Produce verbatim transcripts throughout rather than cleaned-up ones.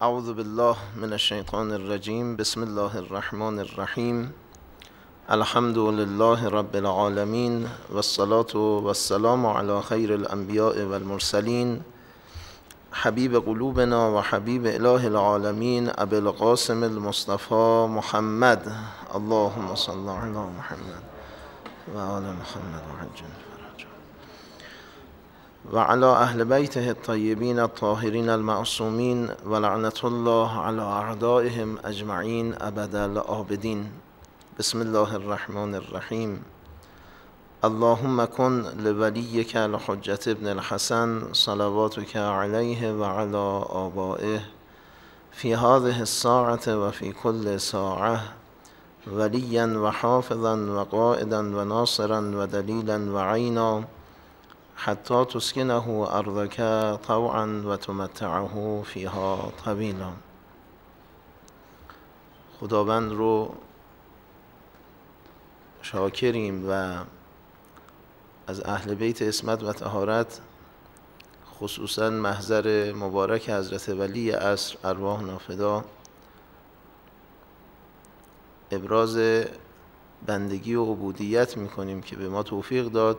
اعوذ بالله من الشیطان الرجیم. بسم الله الرحمن الرحیم. الحمد لله رب العالمین والصلاة والسلام علی خیر الانبیاء والمرسلین حبیب قلوبنا و حبیب اله العالمین ابی القاسم المصطفى محمد. اللهم صل علی محمد و آل محمد و عجل فرجهم و علی اهل بیته الطیبین الطاهرین المعصومین و لعنت الله علی اعدائهم اجمعین ابد الآبدین. بسم الله الرحمن الرحیم. اللهم کن لولیک الحجة ابن الحسن صلواتک علیه و علی آبائه فی هذه الساعة و فی کل ساعة ولیا و حافظا و قائدا و ناصرا و دلیلا و عینا حتی تسکنه ارضک طوعا و تمتعه فیها طویلا. خداوند رو شاکریم و از اهل بیت عصمت و طهارت، خصوصا محضر مبارک حضرت ولی عصر ارواح نافدا، ابراز بندگی و عبودیت میکنیم که به ما توفیق داد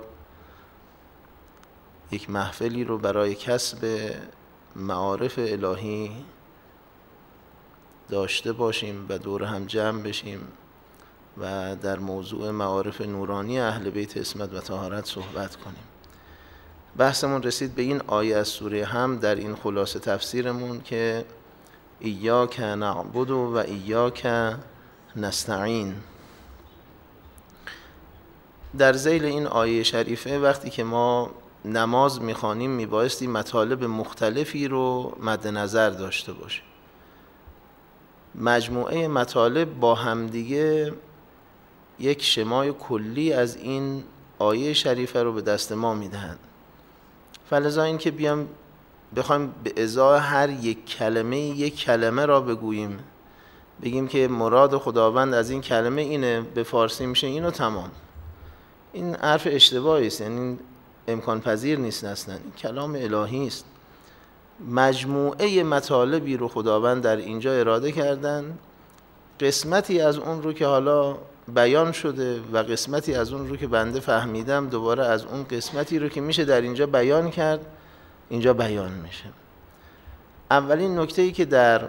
یک محفلی رو برای کسب معارف الهی داشته باشیم و دور هم جمع بشیم و در موضوع معارف نورانی اهل بیت عصمت و طهارت صحبت کنیم. بحثمون رسید به این آیه از سوره حمد در این خلاصه تفسیرمون که ایاک نعبد و ایاک نستعین. در ذیل این آیه شریفه وقتی که ما نماز میخوانیم میبایستی مطالب مختلفی رو مد نظر داشته باشیم. مجموعه مطالب با همدیگه یک شمای کلی از این آیه شریفه رو به دست ما میدهند. فلذا این که بیام بخوایم به ازای هر یک کلمه یک کلمه را بگوییم، بگیم که مراد خداوند از این کلمه اینه، به فارسی میشه اینو تمام، این حرف اشتباهی است، یعنی امکان پذیر نیست اصلا. این کلام الهی است. مجموعه مطالبی رو خداوند در اینجا اراده کردن، قسمتی از اون رو که حالا بیان شده و قسمتی از اون رو که بنده فهمیدم دوباره از اون قسمتی رو که میشه در اینجا بیان کرد اینجا بیان میشه. اولین نکته‌ای که در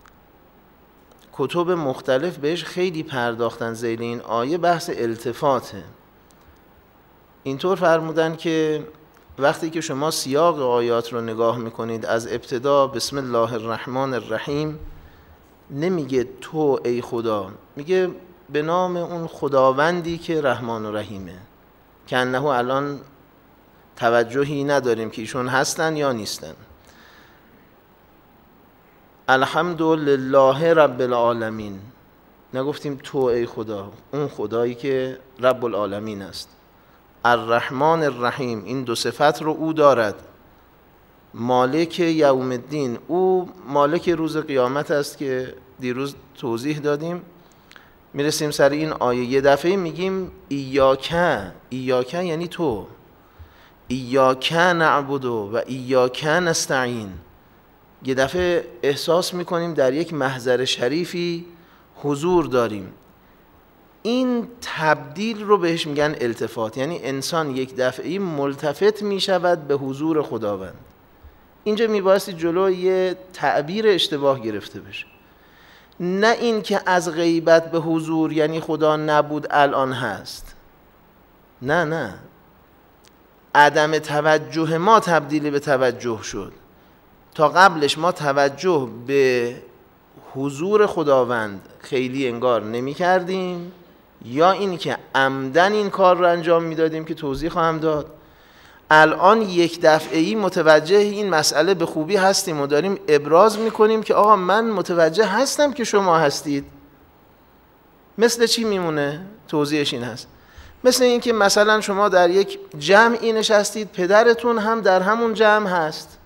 کتب مختلف بهش خیلی پرداختن ذیل این آیه بحث التفاته. اینطور فرمودن که وقتی که شما سیاق آیات رو نگاه میکنید از ابتدا بسم الله الرحمن الرحیم نمیگه تو ای خدا، میگه به نام اون خداوندی که رحمان و رحیمه، که انه الان توجهی نداریم که ایشون هستن یا نیستن. الحمد لله رب العالمین، نگفتیم تو ای خدا، اون خدایی که رب العالمین است. الرحمن الرحیم، این دو صفت رو او دارد. مالک یوم الدین، او مالک روز قیامت است که دیروز توضیح دادیم. میرسیم سر این آیه، یه دفعه میگیم ایاک، ایاک یعنی تو، ایاک نعبد و ایاک نستعین. یه دفعه احساس میکنیم در یک محضر شریفی حضور داریم. این تبدیل رو بهش میگن التفات، یعنی انسان یک دفعه ملتفت میشود به حضور خداوند. اینجا میبایستی جلو یه تعبیر اشتباه گرفته بشه، نه این که از غیبت به حضور یعنی خدا نبود الان هست، نه نه، عدم توجه ما تبدیل به توجه شد. تا قبلش ما توجه به حضور خداوند خیلی انگار نمی کردیم، یا این که عمدن این کار رو انجام میدادیم که توضیح خواهم داد. الان یک دفعه‌ای متوجه این مسئله به خوبی هستیم و داریم ابراز میکنیم که آقا من متوجه هستم که شما هستید. مثل چی میمونه؟ توضیحش این هست، مثل این که مثلا شما در یک جمعی نشستید، پدرتون هم در همون جمع هست.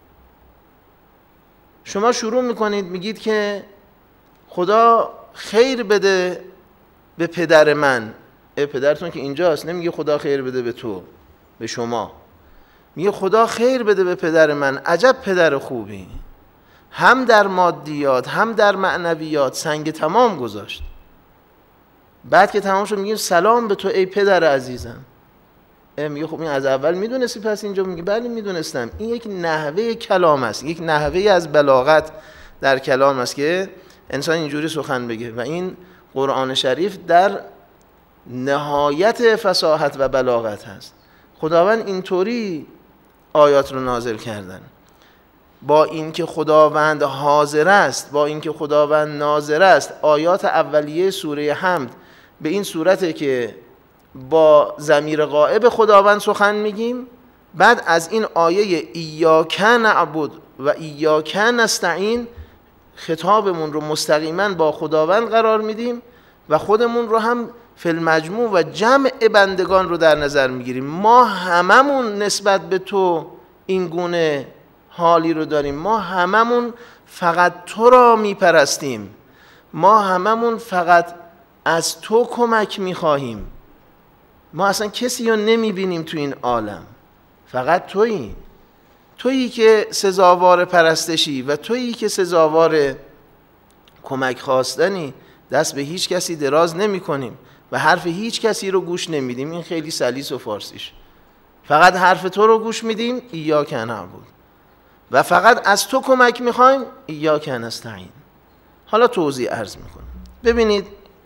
شما شروع میکنید میگید که خدا خیر بده به پدر من. ای پدرتون که اینجاست، نمیگه خدا خیر بده به تو، به شما، میگه خدا خیر بده به پدر من، عجب پدر خوبی. هم در مادیات هم در معنویات سنگ تمام گذاشت. بعد که تمام شد میگیم سلام به تو ای پدر عزیزم. میگه خب این از اول میدونستی؟ پس اینجا میگه بله میدونستم. این یک نحوه کلام است، یک نحوه از بلاغت در کلام است که انسان اینجوری سخن بگه و این قرآن شریف در نهایت فصاحت و بلاغت هست. خداوند اینطوری آیات رو نازل کردن، با اینکه خداوند حاضر است، با اینکه خداوند ناظر است. آیات اولیه سوره حمد به این صورته که با ضمیر غائب خداوند سخن میگیم، بعد از این آیه ایاک نعبد و ایاک نستعین خطابمون رو مستقیما با خداوند قرار میدیم و خودمون رو هم فی المجموع و جمع بندگان رو در نظر میگیریم. ما هممون نسبت به تو این گونه حالی رو داریم، ما هممون فقط تو را میپرستیم، ما هممون فقط از تو کمک میخواهیم، ما اصلا کسی رو نمیبینیم تو این عالم، فقط تویی، تویی که سزاوار پرستشی و تویی که سزاوار کمک خواستنی. دست به هیچ کسی دراز نمی کنیم و حرف هیچ کسی رو گوش نمیدیم. این خیلی سلیس و فارسیش، فقط حرف تو رو گوش میدیم، ایاک نعبد، و فقط از تو کمک میخوایم، ایاک نستعین. حالا توضیح عرض میکنم. ببینید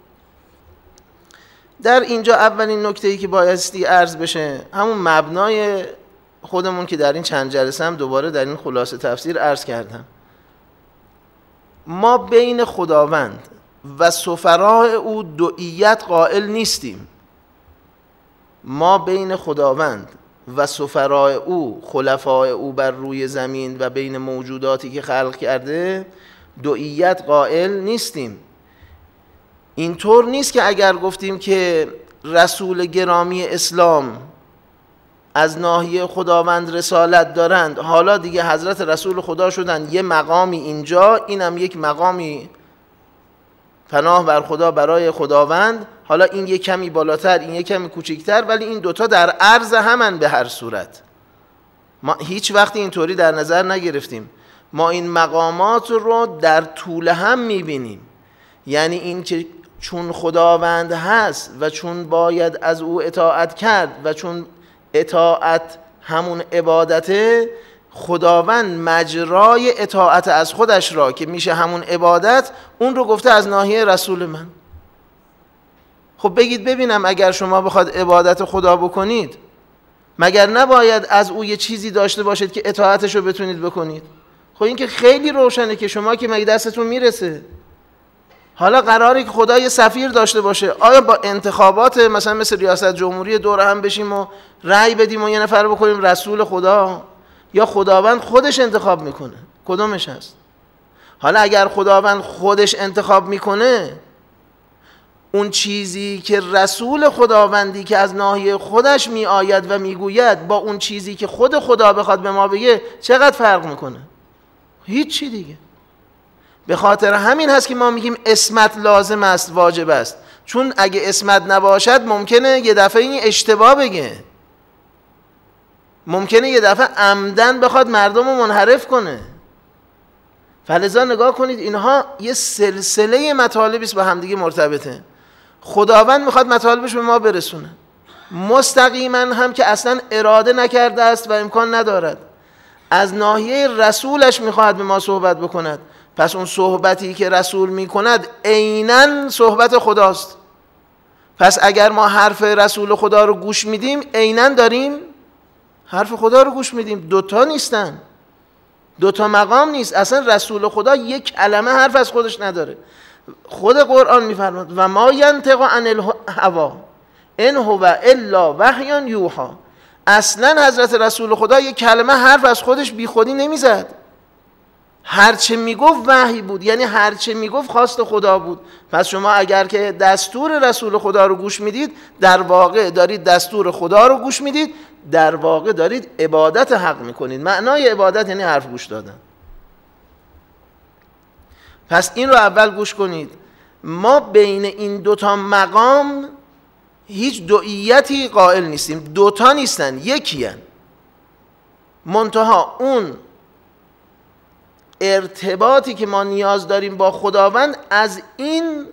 در اینجا اولین نکته‌ای که بایستی عرض بشه همون مبنای خودمون که در این چند جلسه هم دوباره در این خلاصه تفسیر عرض کردم. ما بین خداوند و سفرای او دوئیت قائل نیستیم. ما بین خداوند و سفرای او، خلفای او بر روی زمین و بین موجوداتی که خلق کرده دوئیت قائل نیستیم. اینطور نیست که اگر گفتیم که رسول گرامی اسلام از ناحیه خداوند رسالت دارند، حالا دیگه حضرت رسول خدا شدن، یه مقامی اینجا، اینم یک مقامی پناه بر خدا برای خداوند، حالا این یک کمی بالاتر این یک کمی کوچکتر، ولی این دوتا در عرض همن به هر صورت. ما هیچ وقت اینطوری در نظر نگرفتیم. ما این مقامات رو در طول هم میبینیم. یعنی این که چون خداوند هست و چون باید از او اطاعت کرد و چون اطاعت همون عبادته، خداوند مجرای اطاعت از خودش را که میشه همون عبادت، اون رو گفته از ناحیه رسول من. خب بگید ببینم اگر شما بخواد عبادت خدا بکنید، مگر نباید از او یه چیزی داشته باشید که اطاعتش رو بتونید بکنید؟ خب این که خیلی روشنه که شما که مگه دستتون میرسه. حالا قراره که خدا یه سفیر داشته باشه، آیا با انتخابات مثلا مثل ریاست جمهوری دور هم بشیم و رأی بدیم و یه نفر بکنیم رسول خدا، یا خداوند خودش انتخاب میکنه؟ کدومش هست؟ حالا اگر خداوند خودش انتخاب میکنه، اون چیزی که رسول خداوندی که از ناحیه خودش میآید و میگوید با اون چیزی که خود خدا بخواد به ما بگه چقدر فرق میکنه؟ هیچ چی دیگه. به خاطر همین هست که ما میگیم اسمت لازم است، واجب است، چون اگه اسمت نباشد ممکنه یه دفعه این اشتباه بگه، ممکنه یه دفعه عمدن بخواد مردم رو منحرف کنه. فلذا نگاه کنید اینها یه سلسله مطالبی است با همدیگه مرتبطه. خداوند میخواد مطالبش به ما برسونه، مستقیما هم که اصلا اراده نکرده است و امکان ندارد. از ناحیه رسولش میخواد به ما صحبت بکند، پس اون صحبتی که رسول میکند عیناً صحبت خداست. پس اگر ما حرف رسول خدا رو گوش میدیم، عیناً داریم حرف خدا رو گوش میدیم. دوتا نیستن، دوتا مقام نیست. اصلا رسول خدا یک کلمه حرف از خودش نداره. خود قرآن میفرماد و ما ینطق عن الهوا ان هو الا وحی یوحی. اصلا حضرت رسول خدا یک کلمه حرف از خودش بی خودی نمیزد. هرچه میگفت وحی بود، یعنی هرچه میگفت خواست خدا بود. پس شما اگر که دستور رسول خدا رو گوش میدید، در واقع دارید دستور خدا رو گوش میدید، در واقع دارید عبادت حق میکنید. معنای عبادت یعنی حرف گوش دادن. پس این رو اول گوش کنید. ما بین این دوتا مقام هیچ دوئیتی قائل نیستیم. دوتا نیستن، یکی هن. منتها اون ارتباطی که ما نیاز داریم با خداوند از این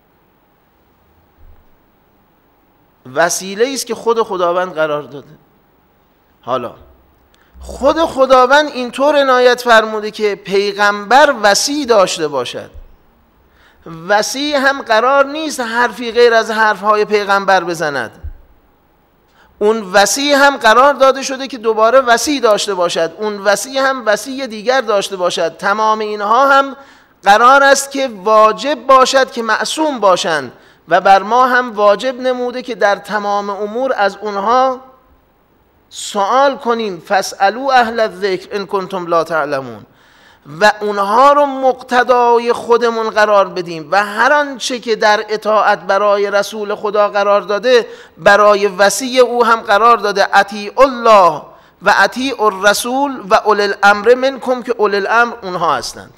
وسیله است که خود خداوند قرار داده. حالا خود خداوند اینطور عنایت فرموده که پیغمبر وصی داشته باشد. وصی هم قرار نیست حرفی غیر از حرفهای پیغمبر بزند. اون وصی هم قرار داده شده که دوباره وصی داشته باشد، اون وصی هم وصی دیگر داشته باشد. تمام اینها هم قرار است که واجب باشد که معصوم باشند و بر ما هم واجب نموده که در تمام امور از اونها سوال کنیم. فاسألوا اهل الذکر ان کنتم لا تعلمون. و اونها رو مقتدای خودمون قرار بدیم و هر آنچه که در اطاعت برای رسول خدا قرار داده برای وصی او هم قرار داده. اطیعوا الله و اطیعوا الرسول و اولی الامر منکم، که اولی الامر اونها هستند.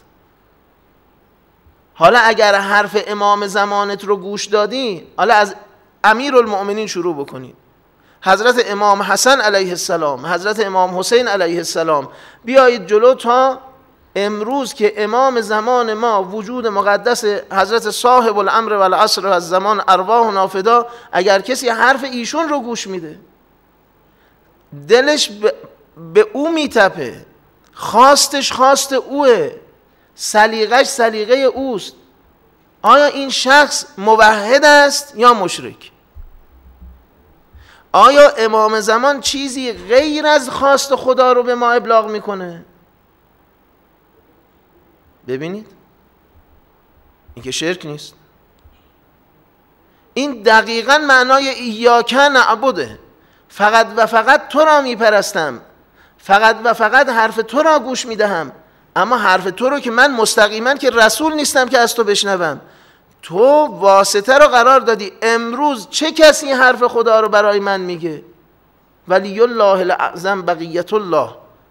حالا اگر حرف امام زمانت رو گوش دادی، حالا از امیرالمؤمنین شروع بکنید، حضرت امام حسن علیه السلام، حضرت امام حسین علیه السلام، بیایید جلو تا امروز که امام زمان ما وجود مقدس حضرت صاحب الامر و العصر و از زمان ارواح نافدا، اگر کسی حرف ایشون رو گوش میده دلش به او میتپه، خواستش خواست اوه، سلیقش سلیقه اوست، آیا این شخص موحد است یا مشرک؟ آیا امام زمان چیزی غیر از خواست خدا رو به ما ابلاغ میکنه؟ ببینید این که شرک نیست. این دقیقا معنای ایاک نعبده، فقط و فقط تو را میپرستم، فقط و فقط حرف تو را گوش میدهم، اما حرف تو رو که من مستقیما که رسول نیستم که از تو بشنوم، تو واسطه رو قرار دادی. امروز چه کسی حرف خدا رو برای من میگه؟ ولی الله الاعظم بقیت الله.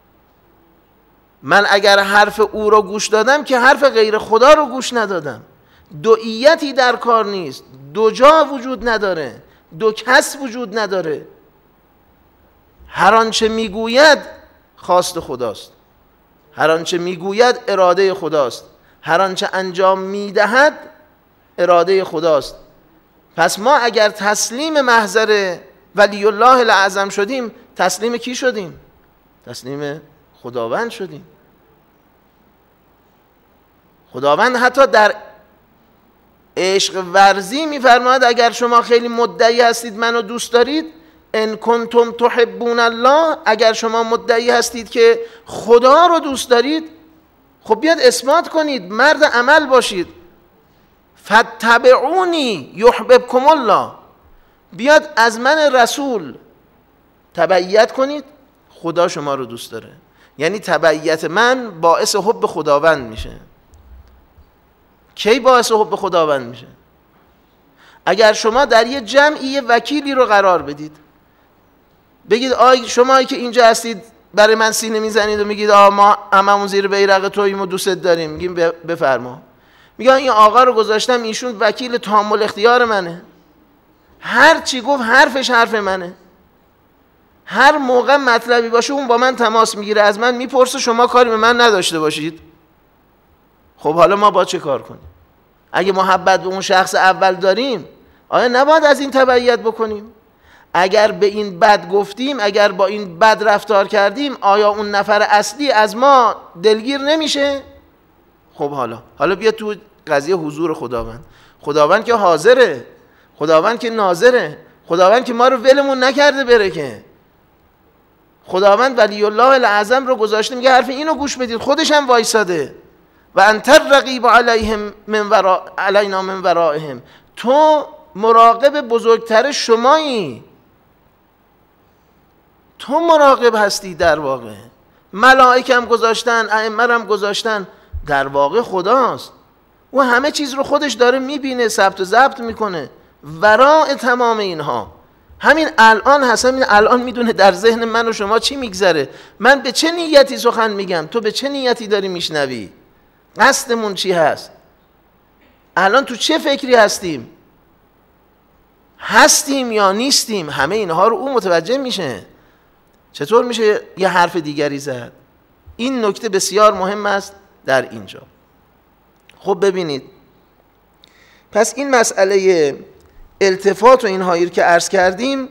من اگر حرف او رو گوش دادم که حرف غیر خدا رو گوش ندادم. دوئیتی در کار نیست، دو جا وجود نداره، دو کس وجود نداره. هر آنچه میگوید خواست خداست، هر آنچه میگوید اراده خداست، هر آنچه انجام میدهد اراده خداست. پس ما اگر تسلیم محضر ولی الله الاعظم شدیم، تسلیم کی شدیم؟ تسلیم خداوند شدیم. خداوند حتی در عشق ورزی میفرماید اگر شما خیلی مدعی هستید منو دوست دارید، ان کنتم تحبون الله، اگر شما مدعی هستید که خدا رو دوست دارید، خب بیاد اثبات کنید، مرد عمل باشید. فاتبعونی یحببکم الله، بیاد از من رسول تبعیت کنید، خدا شما رو دوست داره. یعنی تبعیت من باعث حب خداوند میشه. کی باعث حب خداوند میشه؟ اگر شما در یه جمعی یه وکیلی رو قرار بدید، بگید آی شمایی که اینجا هستید برای من سینه میزنید و میگید آ ما هممون زیر بیرق توییم و دوست داریم، میگیم بفرما. میگن این آقا رو گذاشتم ایشون وکیل تامل اختیار منه، هر چی گفت حرفش حرف منه، هر موقع مطلبی باشه اون با من تماس میگیره، از من میپرسه، شما کاری به من نداشته باشید. خب حالا ما با چه کار کنیم؟ اگه محبت به اون شخص اول داریم، آیا نباید از این تبعیت بکنیم؟ اگر به این بد گفتیم، اگر با این بد رفتار کردیم، آیا اون نفر اصلی از ما دلگیر نمیشه؟ خب حالا حالا بیا تو قضیه حضور خداوند. خداوند که حاضره، خداوند که ناظره، خداوند که ما رو ولمون نکرده بره که. خداوند ولی الله الاعظم رو گذاشته، میگه حرف اینو گوش بدید، خودش هم وایساده. و انت الرقیب علیهم من وراء علینا من ورائهم، تو مراقب بزرگتر شمایی، تو مراقب هستی. در واقع ملائکه هم گذاشتن، ائمه هم گذاشتن، در واقع خداست. او همه چیز رو خودش داره میبینه، ثبت و ضبط میکنه. وراء تمام اینها همین الان هست، همین الان میدونه در ذهن من و شما چی میگذره، من به چه نیتی سخن میگم، تو به چه نیتی داری میشنوی، قصدمون چی هست، الان تو چه فکری هستیم، هستیم یا نیستیم، همه اینها رو او متوجه میشه. چطور میشه یه حرف دیگری زد؟ این نکته بسیار مهم است در اینجا. خب ببینید، پس این مسئله التفات و اینهایی که عرض کردیم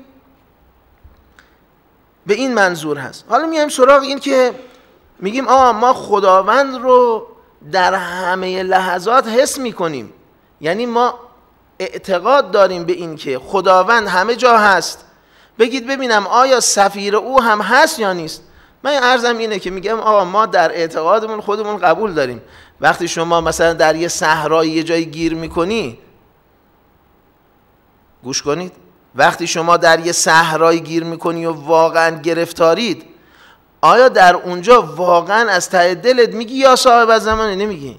به این منظور هست. حالا میایم سراغ این که میگیم آه ما خداوند رو در همه لحظات حس میکنیم، یعنی ما اعتقاد داریم به این که خداوند همه جا هست. بگید ببینم آیا سفیر او هم هست یا نیست؟ من عرضم اینه که میگم آقا ما در اعتقادمون خودمون قبول داریم. وقتی شما مثلا در یه صحرای یه جایی گیر میکنی، گوش کنید، وقتی شما در یه صحرای گیر میکنی و واقعا گرفتارید، آیا در اونجا واقعا از ته دلت میگی یا صاحب الزمان؟ نمیگی.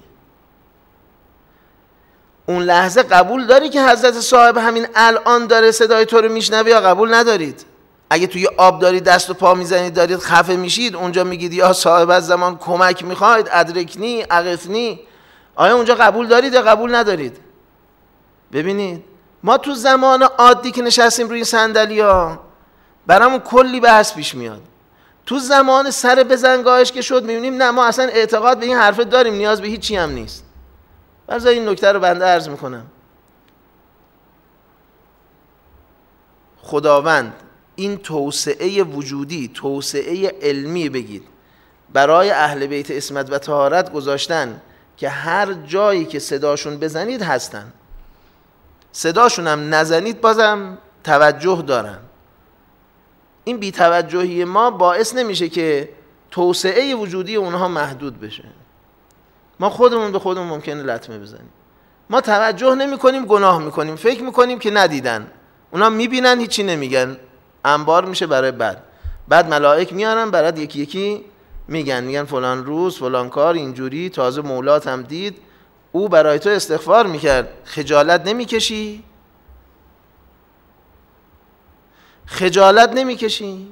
اون لحظه قبول داری که حضرت صاحب همین الان داره صدای تو رو میشنوه یا قبول ندارید؟ اگه توی آب دارید دست و پا میزنید دارید خفه میشید، اونجا میگید یا صاحب الزمان کمک میخواید، ادرکنی اغثنی، آیا اونجا قبول دارید یا قبول ندارید؟ ببینید ما تو زمان عادی که نشستیم روی صندلی‌ها برامون کلی بحث پیش میاد. تو زمان سر بزنگاهش که شد میبینیم نه ما اصلا اعتقاد به این حرف داریم، نیاز به هیچی هم نیست. برای این نکته رو بنده عرض میکنم. خداوند این توسعه وجودی، توسعه علمی بگید، برای اهل بیت عصمت و طهارت گذاشتن که هر جایی که صداشون بزنید هستن، صداشون هم نزنید بازم توجه دارن. این بی‌توجهی ما باعث نمیشه که توسعه وجودی اونها محدود بشه. ما خودمون به خودمون ممکنه لطمه بزنیم. ما توجه نمی کنیم، گناه میکنیم، فکر میکنیم که ندیدن، اونا میبینن هیچی نمیگن، انبار میشه برای بعد. بعد ملائک میارن برات یکی یکی میگن، میگن فلان روز فلان کار اینجوری، تازه مولات هم دید او برای تو استغفار میکرد. خجالت نمیکشی؟ خجالت نمیکشی؟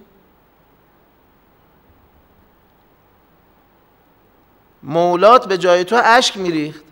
مولات به جای تو اشک میریخت.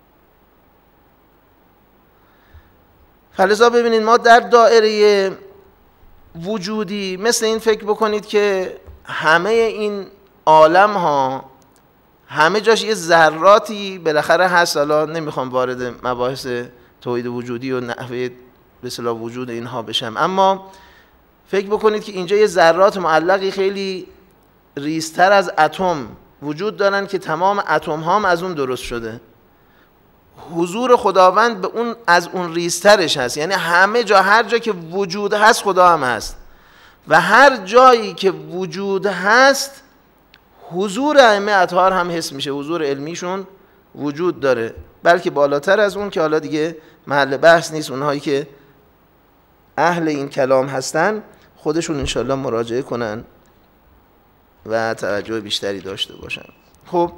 فلذا ببینید ما در دایره وجودی مثل این فکر بکنید که همه این عالم ها همه جاش یه ذراتی بالاخره هست. حالا نمیخوام وارد مباحث توحید وجودی و نحوه به اصطلاح وجود اینها بشم، اما فکر بکنید که اینجا یه ذرات معلقی خیلی ریزتر از اتم وجود دارن که تمام اتم ها هم از اون درست شده. حضور خداوند به اون از اون ریزترش هست، یعنی همه جا، هر جا که وجود هست خدا هم هست، و هر جایی که وجود هست حضور ائمه اطهار هم حس میشه، حضور علمیشون وجود داره. بلکه بالاتر از اون که حالا دیگه محل بحث نیست، اونهایی که اهل این کلام هستن خودشون انشالله مراجعه کنن و توجه بیشتری داشته باشن. خب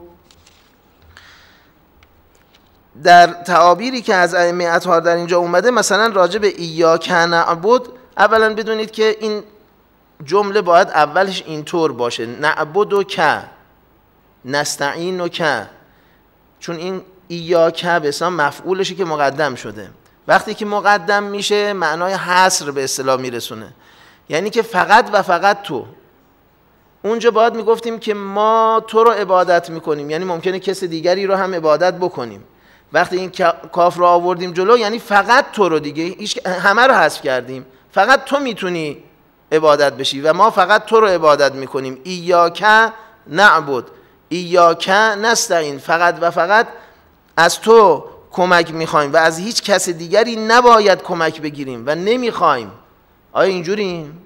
در تعابیری که از ائمه اطهار در اینجا اومده، مثلا راجع به ایاک نعبد، اولا بدونید که این جمله باید اولش اینطور باشه، نعبد و که، نستعین و که، چون این ایاک به اصلا مفعولشه که مقدم شده. وقتی که مقدم میشه معنای حصر به اصطلاح میرسونه، یعنی که فقط و فقط تو. اونجا باید میگفتیم که ما تو رو عبادت میکنیم، یعنی ممکنه کس دیگری رو هم عبادت بکنیم. وقتی این کاف رو آوردیم جلو یعنی فقط تو رو، دیگه همه رو حذف کردیم، فقط تو میتونی عبادت بشی و ما فقط تو رو عبادت میکنیم. ایاک نعبد ایاک نستعین، فقط و فقط از تو کمک میخوایم و از هیچ کس دیگری نباید کمک بگیریم و نمیخوایم. آیا اینجوریم؟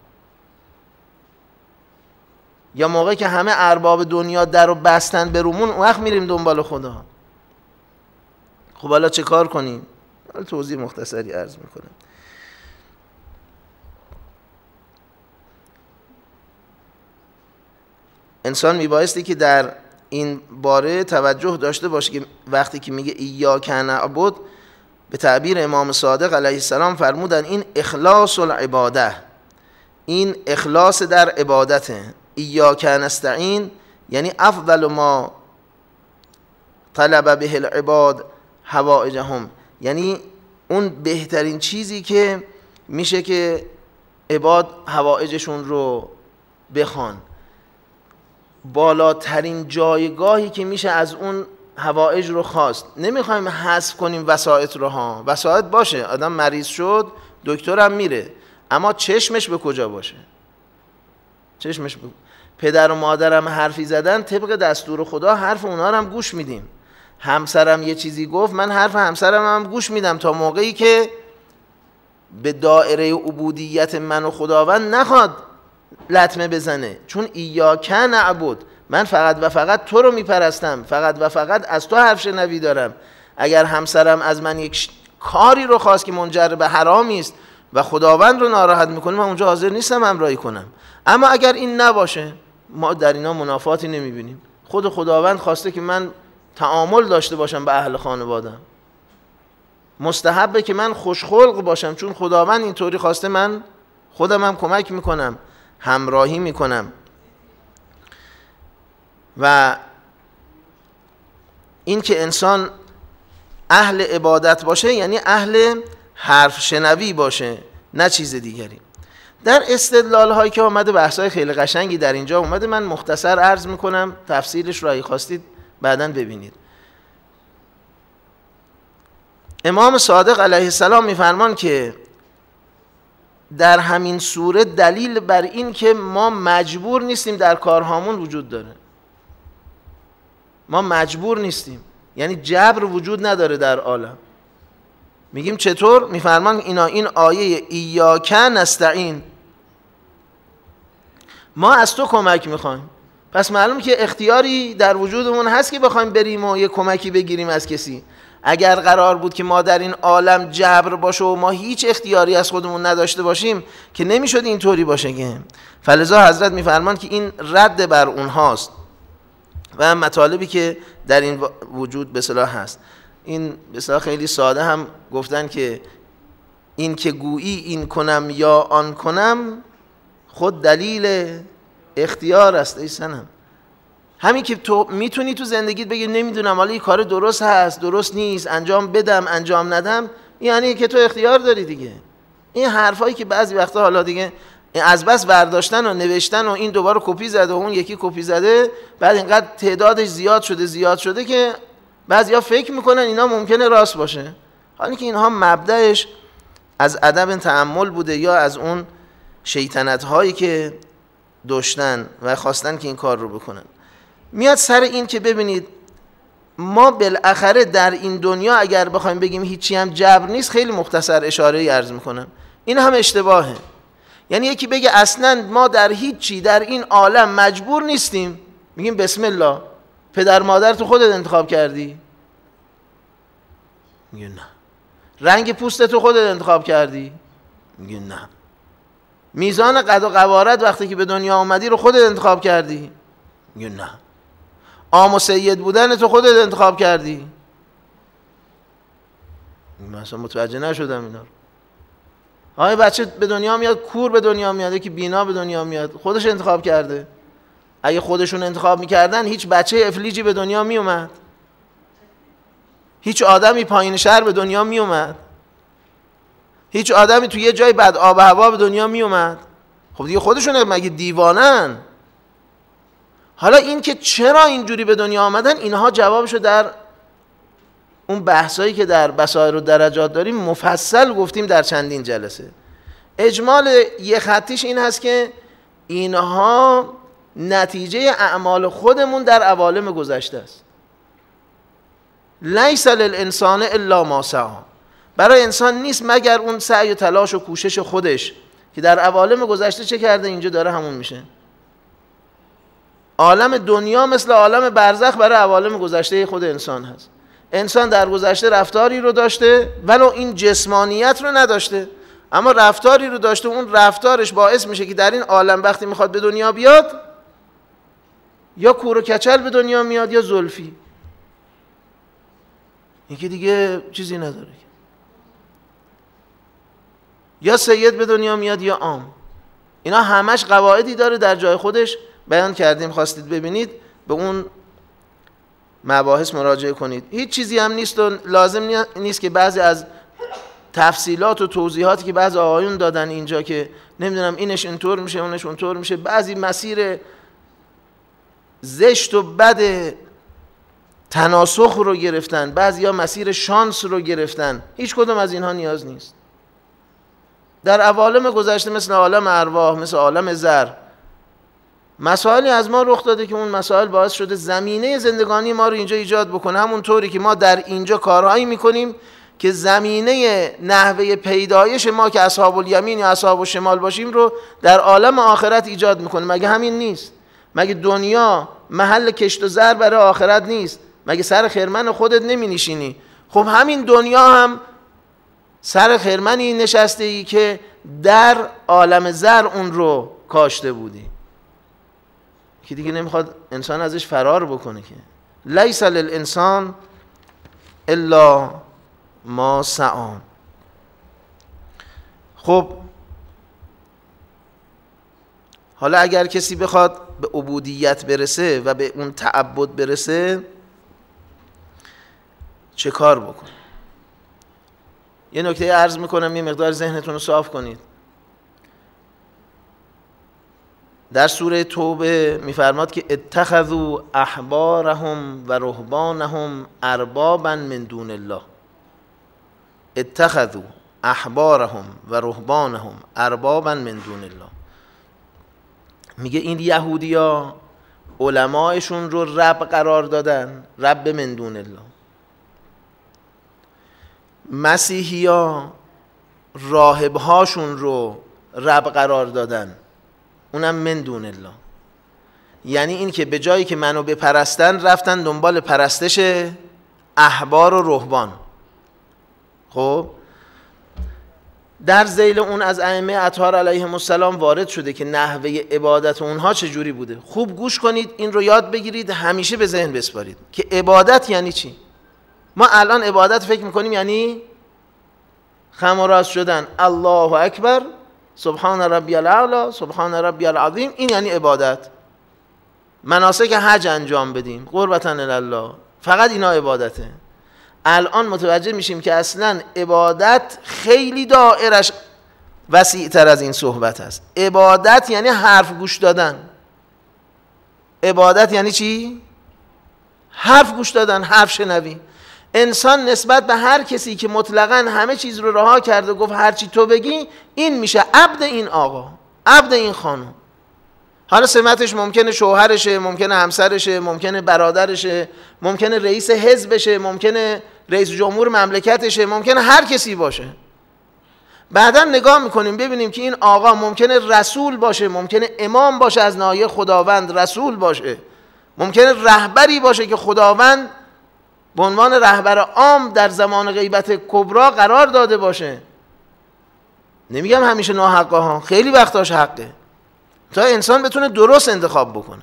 یا موقعی که همه ارباب دنیا در رو بستن به رومون، اون وقت میریم دنبال خدا. خب حالا چه کار کنیم؟ حالا توضیح مختصری عرض میکنم. انسان میبایستی که در این باره توجه داشته باشه که وقتی که میگه ایاک نعبد، به تعبیر امام صادق علیه السلام فرمودن این اخلاص العباده، این اخلاص در عبادته. ایاک نستعین یعنی افضل ما طلب به العباد حوائجهم، یعنی اون بهترین چیزی که میشه که عباد حوائجشون رو بخوان. بالاترین جایگاهی که میشه از اون حوائج رو خواست. نمیخوایم حذف کنیم وسائط رو ها، وسائط باشه، آدم مریض شد دکترم میره، اما چشمش به کجا باشه؟ چشمش به پدر و مادرم حرفی زدن، طبق دستور خدا حرف اونا رو هم گوش میدیم. همسرم یه چیزی گفت، من حرف همسرم هم گوش میدم تا موقعی که به دایره عبودیت من و خداوند نخواد لطمه بزنه. چون ایاک نعبد، من فقط و فقط تو رو میپرستم، فقط و فقط از تو حرف شنوی دارم. اگر همسرم از من یک کاری رو خواست که منجر به حرامی است و خداوند رو ناراحت میکنه، من اونجا حاضر نیستم همراهی کنم. اما اگر این نباشه، ما در اینا منافاتی نمیبینیم. خود خداوند خواسته که من تعامل داشته باشم به اهل خانوادم، مستحبه که من خوشخلق باشم، چون خداوند اینطوری خواسته، من خودم هم کمک میکنم، همراهی میکنم. و این که انسان اهل عبادت باشه یعنی اهل حرف شنوی باشه، نه چیز دیگری. در استدلال هایی که آمده، بحث های خیلی قشنگی در اینجا اومده، من مختصر عرض میکنم، تفصیلش رو اگه خواستید بعداً ببینید. امام صادق علیه السلام میفرمان که در همین سوره دلیل بر این که ما مجبور نیستیم در کارهامون وجود داره. ما مجبور نیستیم، یعنی جبر وجود نداره در عالم. میگیم چطور؟ میفرمان اینا این آیه ایاک نستعین، ما از تو کمک میخوایم. پس معلوم که اختیاری در وجودمون هست که بخوایم بریم و یه کمکی بگیریم از کسی. اگر قرار بود که ما در این عالم جبر باشه و ما هیچ اختیاری از خودمون نداشته باشیم که نمیشد اینطوری باشه که. فلذا حضرت میفرمان که این رد بر اونهاست و مطالبی که در این وجود به اصطلاح هست. این به اصطلاح خیلی ساده هم گفتن که این که گویی این کنم یا آن کنم خود دلیل اختیار است ای صنم. همین که تو میتونی تو زندگیت بگی نمیدونم حالا این کار درست هست درست نیست، انجام بدم انجام ندم، یعنی که تو اختیار داری دیگه. این حرفایی که بعضی وقتا حالا دیگه از بس برداشتن و نوشتن و این دوباره کپی زده و اون یکی کپی زده، بعد اینقدر تعدادش زیاد شده زیاد شده که بعضیا فکر میکنن اینا ممکنه راست باشه، حالی که اینها مبدأش از عدم تأمل بوده یا از اون شیطنت هایی که داشتن و خواستن که این کار رو بکنن. میاد سر این که ببینید ما بالاخره در این دنیا اگر بخوایم بگیم هیچی هم جبر نیست، خیلی مختصر اشاره عرض میکنم، این هم اشتباهه. یعنی یکی بگه اصلا ما در هیچی در این عالم مجبور نیستیم، میگیم بسم الله، پدر مادر تو خودت انتخاب کردی؟ میگه نه. رنگ پوست تو خودت انتخاب کردی؟ میگه نه. میزان قد و قوارت وقتی که به دنیا آمدی رو خودت انتخاب کردی؟ میگه نه. عام و سید بودن تو خودت انتخاب کردی؟ من اصلا متوجه نشدم اینا رو. آیا بچه به دنیا میاد کور به دنیا میاد که بینا به دنیا میاد، خودش انتخاب کرده؟ اگه خودشون انتخاب میکردن هیچ بچه افلیجی به دنیا میومد؟ هیچ آدمی پایین شهر به دنیا میومد؟ هیچ آدمی توی یه جای بد آب و هوا به دنیا میومد؟ خب دیگه خودشون مگه دیوانن؟ حالا این که چرا اینجوری به دنیا آمدن، اینها جوابشو در اون بحثایی که در بصائر و درجات داریم مفصل گفتیم در چندین جلسه. اجمال یه خطیش این هست که اینها نتیجه اعمال خودمون در عوالم گذشته است. لیس للانسان الا ما سعی، برای انسان نیست مگر اون سعی و تلاش و کوشش خودش که در عوالم گذشته چه کرده اینجا داره همون میشه. عالم دنیا مثل عالم برزخ برای عوالم گذشته خود انسان هست. انسان در گذشته رفتاری رو داشته ولو این جسمانیت رو نداشته، اما رفتاری رو داشته، اون رفتارش باعث میشه که در این عالم وقتی میخواد به دنیا بیاد یا کور و کچل به دنیا میاد یا زلفی، این که دیگه چیزی نداره، یا سید به دنیا میاد یا عام. اینا همش قواعدی داره در جای خودش بیان کردیم، خواستید ببینید به اون مباحث مراجعه کنید. هیچ چیزی هم نیست و لازم نیست که بعضی از تفصیلات و توضیحاتی که بعضی آقایون دادن اینجا که نمیدونم اینش اینطور میشه اونش اونطور میشه، بعضی مسیر زشت و بد تناسخ رو گرفتن، بعضیا مسیر شانس رو گرفتن. هیچ کدوم از اینها نیاز نیست. در عوالم گذشته مثل عالم ارواح، مثل عالم زر، مسائلی از ما رخ داده که اون مسائل باعث شده زمینه زندگانی ما رو اینجا ایجاد بکنه. همون طوری که ما در اینجا کارهایی میکنیم که زمینه نحوه پیدایش ما که اصحاب الیمین یا اصحاب الشمال باشیم رو در عالم آخرت ایجاد میکنه. مگه همین نیست؟ مگه دنیا محل کشت و زر برای آخرت نیست؟ مگه سر خرمن خودت نمی نشینی؟ خب همین دنیا هم سر خرمنی نشسته ای که در عالم زر اون رو کاشته بودی که دیگه نمیخواد انسان ازش فرار بکنه. که لیس للانسان الا ما سعی. خب حالا اگر کسی بخواد به عبودیت برسه و به اون تعبد برسه چه کار بکنه؟ یه نکته عرض میکنم، یه مقدار ذهنتون رو صاف کنید. در سوره توبه میفرماد که اتخذوا احبارهم و رهبانهم اربابا من دون الله. اتخذوا احبارهم و رهبانهم اربابا من دون الله. میگه این یهودیا علمایشون رو رب قرار دادن، رب من دون الله. مسیحیا راهبهاشون رو رب قرار دادن، اونم من دون الله. یعنی این که به جایی که منو بپرستن رفتن دنبال پرستش احبار و رهبان. خب در ذیل اون از ائمه اطهار علیهم السلام وارد شده که نحوه عبادت اونها چجوری بوده. خوب گوش کنید، این رو یاد بگیرید، همیشه به ذهن بسپارید که عبادت یعنی چی. ما الان عبادت فکر میکنیم یعنی خم و راست شدن، الله اکبر، سبحان ربی الاعلی، سبحان ربی العظیم، این یعنی عبادت. مناسک حج انجام بدیم، قربتا الله، فقط اینا عبادته. الان متوجه میشیم که اصلا عبادت خیلی دائرش وسیع تر از این صحبت هست. عبادت یعنی حرف گوش دادن. عبادت یعنی چی؟ حرف گوش دادن، حرف شنوی. انسان نسبت به هر کسی که مطلقاً همه چیز رو رها کرده و گفت هر چی تو بگی، این میشه عبد این آقا، عبد این خانم. حالا سمتش ممکنه شوهرشه، ممکنه همسرشه، ممکنه برادرشه، ممکنه رئیس حزبشه، ممکنه رئیس جمهور مملکتشه، ممکنه هر کسی باشه. بعدا نگاه میکنیم ببینیم که این آقا ممکنه رسول باشه، ممکنه امام باشه از ناحیه خداوند، رسول باشه، ممکنه رهبری باشه که خداوند به عنوان رهبر عام در زمان غیبت کبرا قرار داده باشه. نمیگم همیشه ناحقه ها، خیلی وقتاش حقه، تا انسان بتونه درست انتخاب بکنه.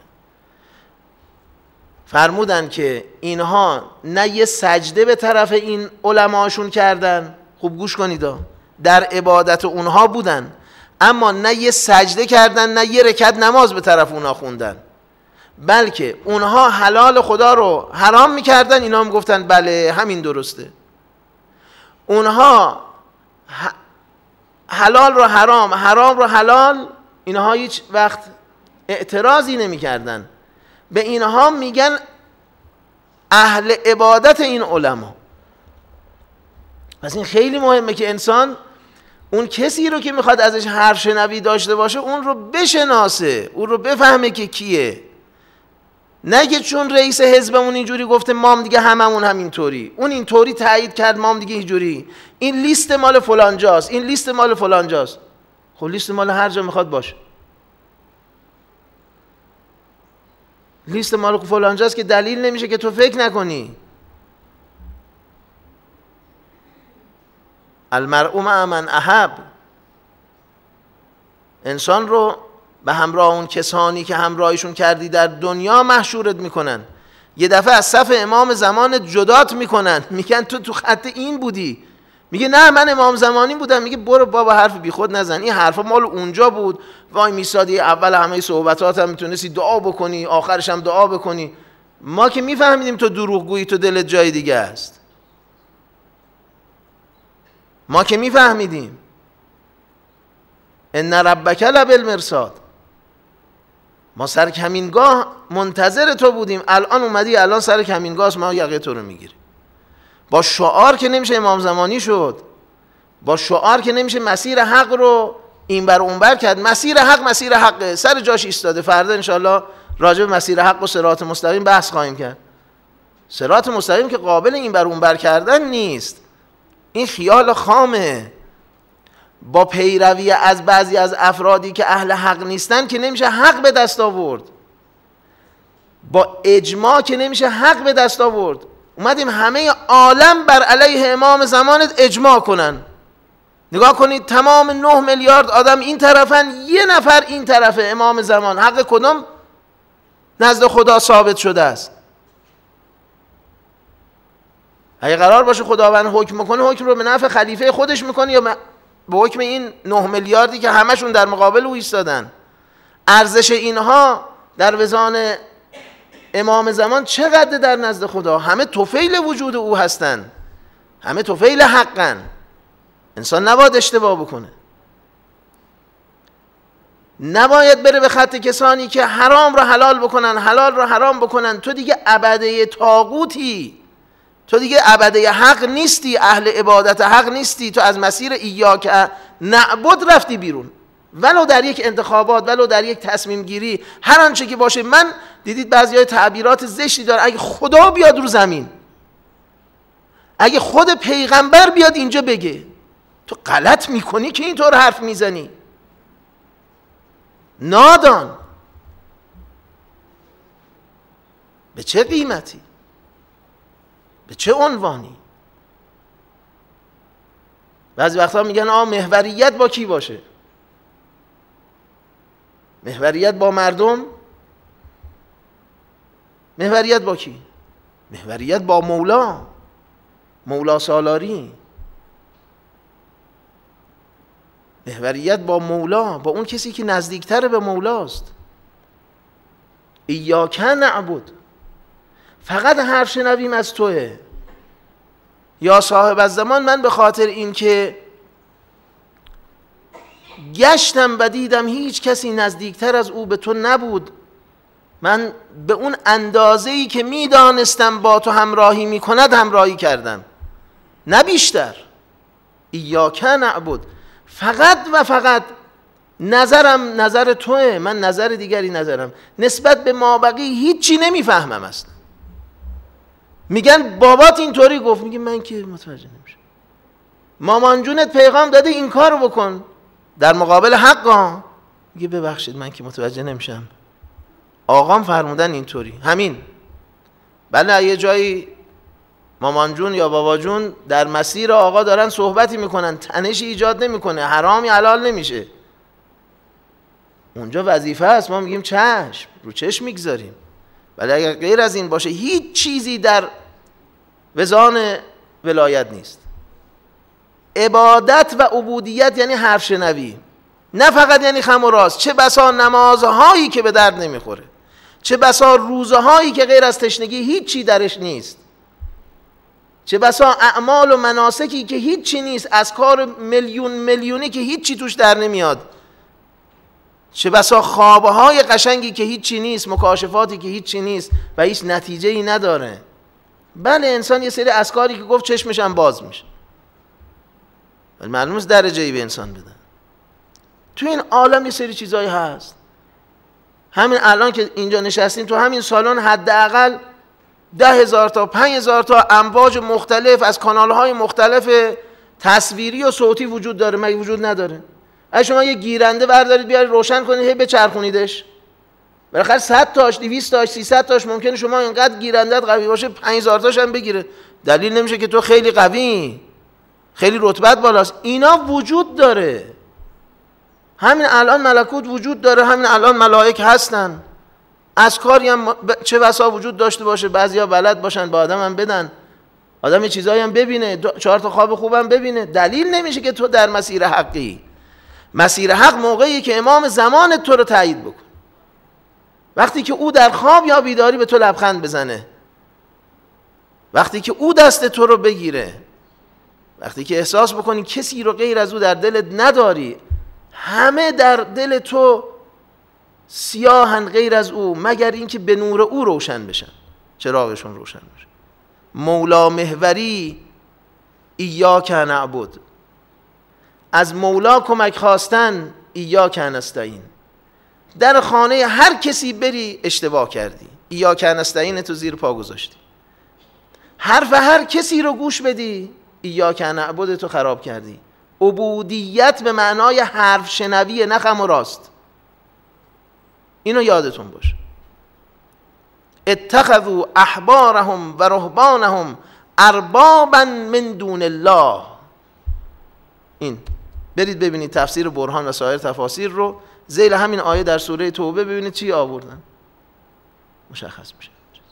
فرمودن که اینها نه یه سجده به طرف این علماشون کردن، خوب گوش کنید، در عبادت اونها بودن، اما نه یه سجده کردن نه یه رکعت نماز به طرف اونها خوندن، بلکه اونها حلال خدا رو حرام میکردن، اینا هم گفتن بله همین درسته. اونها حلال رو حرام، حرام رو حلال، اینها هیچ وقت اعتراضی نمیکردن. به اینها میگن اهل عبادت این علما. پس این خیلی مهمه که انسان اون کسی رو که میخواد ازش حرف شنوی داشته باشه اون رو بشناسه، اون رو بفهمه که کیه. نه که چون رئیس حزبمون اینجوری گفته مام دیگه هممون همینطوری، اون اینطوری تایید کرد مام دیگه اینجوری، این لیست مال فلان جاست، این لیست مال فلان جاست. خب لیست مال هر جا میخواد باشه. لیست مال فلان جاست که دلیل نمیشه که تو فکر نکنی. المرء مع من احب. انسان رو به همراه اون کسانی که همراهشون کردی در دنیا محشورت میکنن. یه دفعه از صف امام زمان جدات میکنن، میگن تو تو خط این بودی، میگه نه من امام زمانی بودم، میگه برو بابا حرف بیخود نزن، این حرفا مال اونجا بود، وای میسادی اول همه صحبتات هم میتونستی دعا بکنی، آخرش هم دعا بکنی. ما که میفهمیدیم تو دروغگویی، تو دلت جای دیگه است، ما که میفهمیدیم. ان ربک لبالمرصاد. ما سر کمینگاه منتظر تو بودیم، الان اومدی، الان سر کمینگاه ما یقه تو رو میگیریم. با شعار که نمیشه امام زمانی شد، با شعار که نمیشه مسیر حق رو این بر اون بر کرد. مسیر حق مسیر حقه، سر جاش ایستاده. فردا انشالله راجع به مسیر حق و صراط مستقیم بحث خواهیم کرد. صراط مستقیم که قابل این بر اون بر کردن نیست، این خیال خامه. با پیروی از بعضی از افرادی که اهل حق نیستن که نمیشه حق به دست آورد، با اجماع که نمیشه حق به دست آورد. اومدیم همه عالم بر علیه امام زمانت اجماع کنن. نگاه کنید تمام نه میلیارد آدم این طرفن، یه نفر این طرفه، امام زمان. حق کدام نزد خدا ثابت شده است؟ اگه قرار باشه خداوند حکم میکنه، حکم رو به نفع خلیفه خودش میکنه یا به حکم این نه میلیاردی که همشون در مقابل او ایستادن؟ ارزش اینها در وزان امام زمان چقدر در نزد خدا؟ همه طفیل وجود او هستن، همه طفیل حقن. انسان نباید اشتباه بکنه، نباید بره به خط کسانی که حرام را حلال بکنن، حلال را حرام بکنن. تو دیگه عبده طاغوتی، تو دیگه عبده حق نیستی، اهل عبادت حق نیستی. تو از مسیر ایاک نعبد رفتی بیرون، ولو در یک انتخابات، ولو در یک تصمیم گیری، هر آنچه که باشه. من دیدید بعضی‌ها تعبیرات زشتی داره، اگه خدا بیاد رو زمین، اگه خود پیغمبر بیاد اینجا بگه، تو غلط میکنی که اینطور حرف میزنی. نادان، به چه قیمتی، به چه عنوانی؟ بعضی وقتا میگن آه محوریت با کی باشه؟ محوریت با مردم؟ محوریت با کی؟ محوریت با مولا، مولا سالاری. محوریت با مولا، با اون کسی که نزدیکتر به مولاست. ایاک نعبد، فقط حرف شنویم از توه. یا صاحب الزمان، من به خاطر این که گشتم و دیدم هیچ کسی نزدیکتر از او به تو نبود، من به اون اندازه‌ای که میدانستم با تو همراهی میکند همراهی کردم، نه بیشتر. ایاک نعبد، فقط و فقط نظرم نظر توه، من نظر دیگری نظرم. نسبت به مابقی هیچی نمیفهمم اصلا. میگن بابات اینطوری گفت، میگه من که متوجه نمیشم. مامان جونت پیغام داده این کارو بکن در مقابل حقا، میگه ببخشید من که متوجه نمیشم، آقام فرمودن اینطوری، همین. بله یه جایی مامان جون یا بابا جون در مسیر آقا دارن صحبتی میکنن، تنشی ایجاد نمیکنه، حرامی حلال نمیشه، اونجا وظیفه است ما میگیم چشم، رو چشم میگذاریم. ولی اگر غیر از این باشه هیچ چیزی در وزان ولایت نیست. عبادت و عبودیت یعنی حرف شنوی، نه فقط یعنی خم و راست. چه بسا نمازهایی که به درد نمیخوره، چه بسا روزهایی که غیر از تشنگی هیچی درش نیست، چه بسا اعمال و مناسکی که هیچی نیست، اذکار میلیون میلیونی که هیچی توش در نمیاد، چه بسا خوابهای قشنگی که هیچی نیست، مکاشفاتی که هیچی نیست و هیچ نتیجه‌ای نداره. بله انسان یه سری اذکاری که گفت چشمش هم باز میشه، ولی معلوم است درجه‌ای به انسان بدن. تو این عالم یه سری چیزایی هست. همین الان که اینجا نشستیم تو همین سالن حداقل ده هزار تا پنج هزار تا امواج مختلف از کانال‌های مختلف تصویری و صوتی وجود داره، مگه وجود نداره؟ اگه شما یه گیرنده بردارید بیارید روشن کنید هی بچرخونیدش، بالاخره صد تاش دویست تاش سیصد تاش ممکنه شما اینقدر گیرندت قوی باشه پنج هزار تاش هم بگیره. دلیل نمیشه که تو خیلی قوی، خیلی رتبت بالاست. اینا وجود داره. همین الان ملکوت وجود داره، همین الان ملائک هستن. اذکاری هم چه بسا وجود داشته باشه، بعضیا بلد باشن با آدم هم بدن، آدم یه چیزایی هم ببینه، چهار تا خواب خوبم ببینه. دلیل نمیشه که تو در مسیر حقی. مسیر حق موقعی که امام زمان تو رو تایید بکن، وقتی که او در خواب یا بیداری به تو لبخند بزنه، وقتی که او دست تو رو بگیره، وقتی که احساس بکنی کسی رو غیر از او در دلت نداری، همه در دل تو سیاهن غیر از او مگر اینکه به نور او روشن بشن، چراغشون روشن بشه. مولا محوری ایاک نعبد، از مولا کمک خواستن ایاک نستعین. در خانه هر کسی بری اشتباه کردی، ایاک نستعین تو زیر پا گذاشتی. حرف هر کسی رو گوش بدی، ایاک نعبد تو خراب کردی. عبودیت به معنای حرف شنوی، نه خم و راست. اینو یادتون باشه. اتخذوا احبارهم و رهبانهم اربابا من دون الله. این برید ببینید تفسیر برهان و سایر تفاسیر رو، ذیل همین آیه در سوره توبه ببینید چی آوردن، مشخص میشه.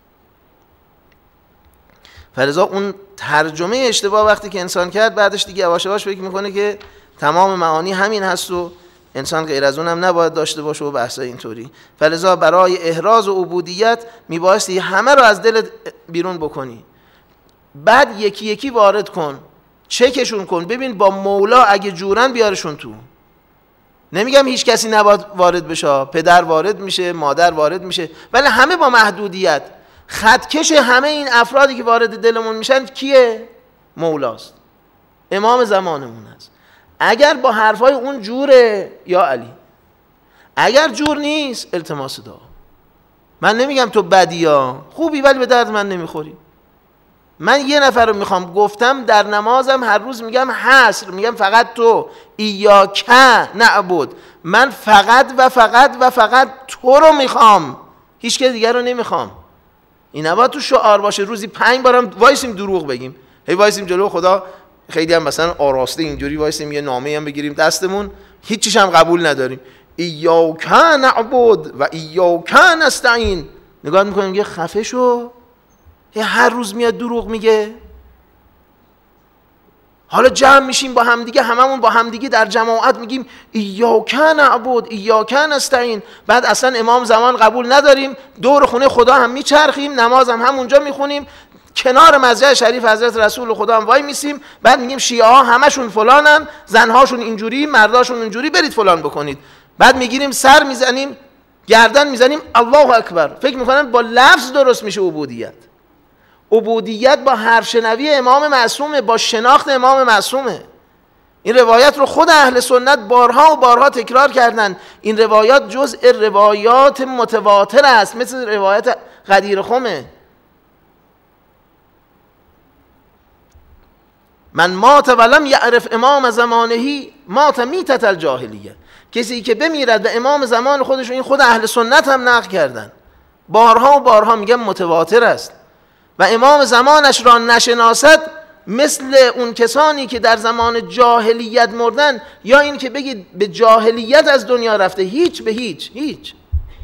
فلذا اون ترجمه اشتباه وقتی که انسان کرد، بعدش دیگه یواش یواش فکر میکنه که تمام معانی همین هست و انسان غیر از اونم نباید داشته باشه و بحثای اینطوری. فلذا برای احراز و عبودیت میبایستی همه رو از دلت بیرون بکنی، بعد یکی یکی وارد کن، چکشون کن، ببین با مولا اگه جورن بیارشون تو. نمیگم هیچ کسی نباید وارد بشه، پدر وارد میشه، مادر وارد میشه، ولی همه با محدودیت. خطکش همه این افرادی که وارد دلمون میشن کیه؟ مولاست، امام زمانمون هست. اگر با حرفای اون جوره یا علی، اگر جور نیست التماس دعا. من نمیگم تو بدی ها، خوبی ولی به درد من نمیخوری. من یه نفر رو میخوام، گفتم در نمازم هر روز میگم حصر، میگم فقط تو، ایاک نعبد، من فقط و فقط و فقط تو رو میخوام، هیچ که دیگر رو نمیخوام. این نباید تو شعار باشه روزی پنج بارم وایسیم دروغ بگیم، هی وایسیم جلو خدا خیلی هم مثلا آراسته اینجوری وایسیم یه نامه هم بگیریم دستمون، هیچیش هم قبول نداریم. ایاک نعبد و ایاک نستعین. نگاه میکنیم یه خفه شو، هر روز میاد دروغ میگه. حالا جمع میشیم با همدیگه، هممون با همدیگه در جماعت میگیم ایاک نعبد ایاک نستعین، بعد اصلا امام زمان قبول نداریم، دور خونه خدا هم میچرخیم، نماز هم همونجا میخونیم، کنار مضجع شریف حضرت رسول خدا هم وای میسیم، بعد میگیم شیعه ها همشون فلانن، زنهاشون اینجوری، مرداشون اینجوری، برید فلان بکنید. بعد میگیریم سر میزنیم، گردن میزنیم، الله اکبر. فکر میکنن با لفظ درست میشه عبودیت. عبودیت با حرف شنوی امام معصومه، با شناخت امام معصومه. این روایت رو خود اهل سنت بارها و بارها تکرار کردن. این روایات جزء روایات متواتر است، مثل روایت غدیر خمه. من مات ولم یعرف امام زمانه مات میتت الجاهلیه. کسی که بمیرد و امام زمان خودش، این خود اهل سنت هم نقل کردن بارها و بارها، میگم متواتر است. و امام زمانش را نشناسد مثل اون کسانی که در زمان جاهلیت مردن، یا این که بگید به جاهلیت از دنیا رفته، هیچ به هیچ هیچ.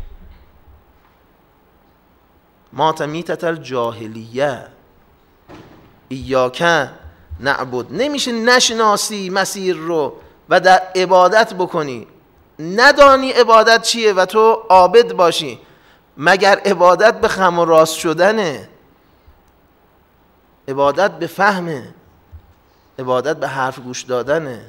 مات میتت الجاهلیه ایاک نعبد. نمیشه نشناسی مسیر رو و در عبادت بکنی، ندانی عبادت چیه و تو عابد باشی. مگر عبادت به خم و راست شدنه؟ عبادت به فهمه، عبادت به حرف گوش دادنه.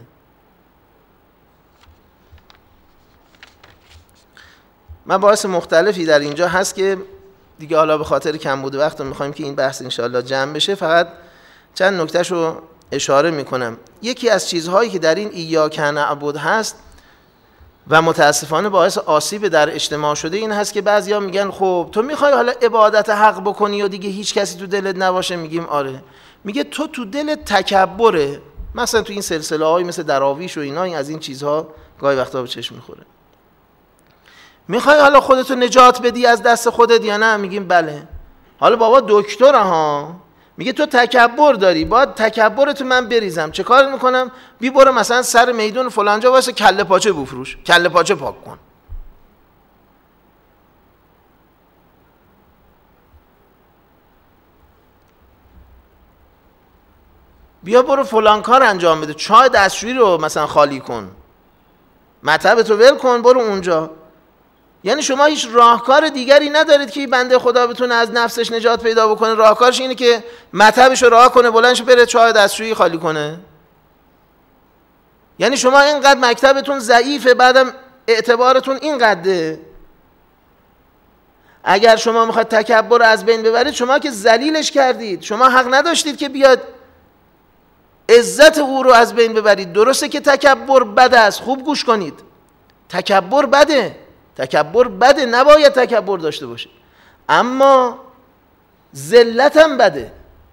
من باعث مختلفی در اینجا هست که دیگه حالا به خاطر کمبود وقت میخوایم که این بحث انشاءالله جمع بشه، فقط چند نکتهشو اشاره میکنم. یکی از چیزهایی که در این ایاک نعبد هست و متاسفانه باعث آسیب در اجتماع شده این هست که بعضیا میگن خب تو میخوای حالا عبادت حق بکنی و دیگه هیچ کسی تو دلت نباشه؟ میگیم آره. میگه تو تو دلت تکبره. مثلا تو این سلسله های مثل دراویش و اینا، این از این چیزها گاهی وقتا به چشم میخوره. میخوای حالا خودتو نجات بدی از دست خودت یا نه؟ میگیم بله. حالا بابا دکتر ها میگه تو تکبر داری، باید تکبرتو من بریزم. چه کار میکنم؟ بی برو مثلا سر میدون فلانجا واسه کله پاچه بفروش، کله پاچه پاک کن. بیا برو فلان کار انجام بده، چای دستشویی رو مثلا خالی کن، مطبتو ول کن، برو اونجا. یعنی شما هیچ راهکار دیگری ندارید که بنده خدا بتونه از نفسش نجات پیدا بکنه؟ راهکارش اینه که مطبش رو راه کنه، بلندش بره چای دستشویی خالی کنه؟ یعنی شما اینقدر مکتبتون ضعیفه، بعدم اعتبارتون اینقدره، اگر شما میخواید تکبر رو از بین ببرید، شما که ذلیلش کردید. شما حق نداشتید که بیاد عزت او رو از بین ببرید. درسته که تکبر بده است، خوب گوش کنید، تکبر بده، تکبر بده، نباید تکبر داشته باشه، اما ذلت هم بده.